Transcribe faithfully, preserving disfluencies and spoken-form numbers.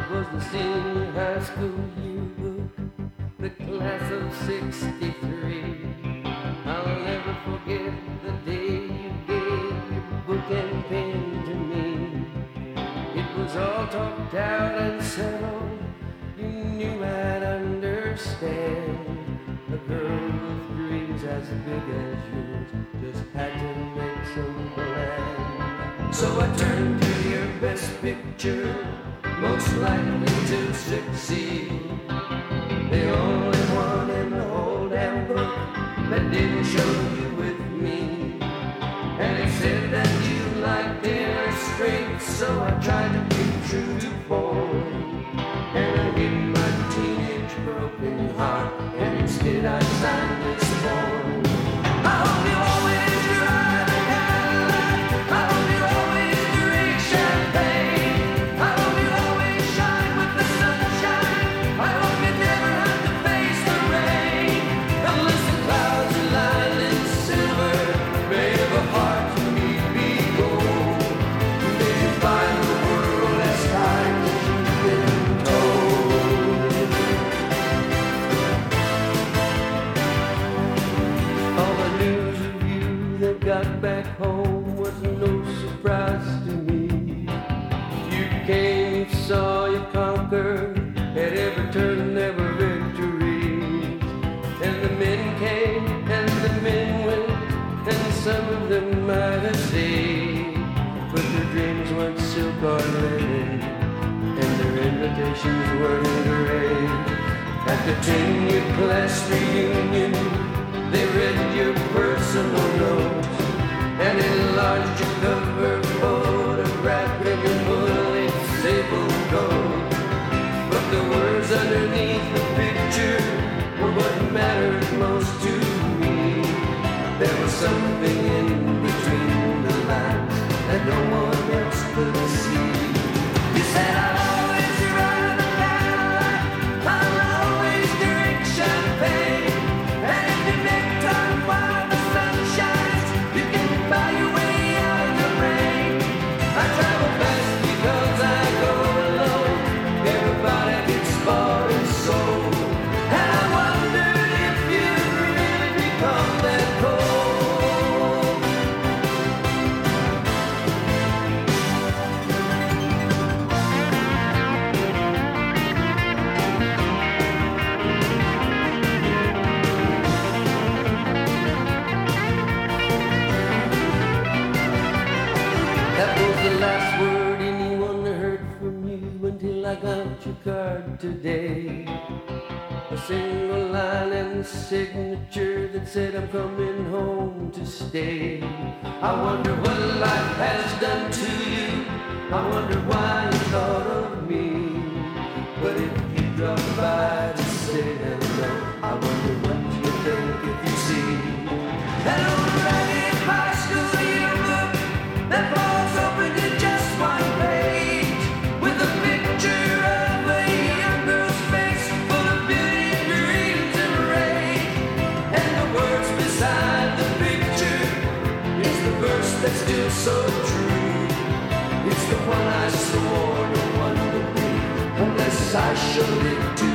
was the senior high school yearbook, the class of sixty-three. I'll never forget the day you gave your book and pen to me. It was all talked out and settled. You knew I'd understand. A girl with dreams as big as yours just had to make some plan. So I turned to your best picture, most likely to succeed. The only one in the whole damn book that didn't show you with me. And it said that you liked inner strength, so I tried to be true to form. And I hid my teenage broken heart, and instead I signed this form. I hope you always drive a Cadillac. I hope you always drink champagne. I hope you always shine with the sunshine. I hope you never have to face the rain. Unless the clouds are lined in silver, may the heart to me be gold. May you find the world as kind as you've been told. All the news of you that got back home was no surprise to me. You came, saw, you conquered, at every turn there were victories. And the men came, and the men went, and some of them might have stayed. But their dreams weren't silk or linen, and their invitations weren't engraved. At the ten-year class reunion, they read your personal notes and enlarged your cover photograph in your bullet sable coat. But the words underneath the picture were what mattered most to me. There was something in between the lines that no one else could see. You said I'll always ride a Cadillac, I'll always drink champagne, and if you make time while the sun shines, you can buy your way out of the rain. I travel fast because I go alone. Everybody gets bought and sold, and I wondered if you'd really become that cold. That was the last word anyone heard from you until I got your card today. A single line and signature that said I'm coming home to stay. I wonder what life has done to you. I wonder why you thought of me. But if you drop by to say hello, I wonder what you think if you see that old ragged high school yearbook that falls open to just one page, with a picture of a young girl's face full of beauty, dreams, and rage. And the words beside the picture is the verse that's still so true. It's the one I swore no one would be unless I showed it to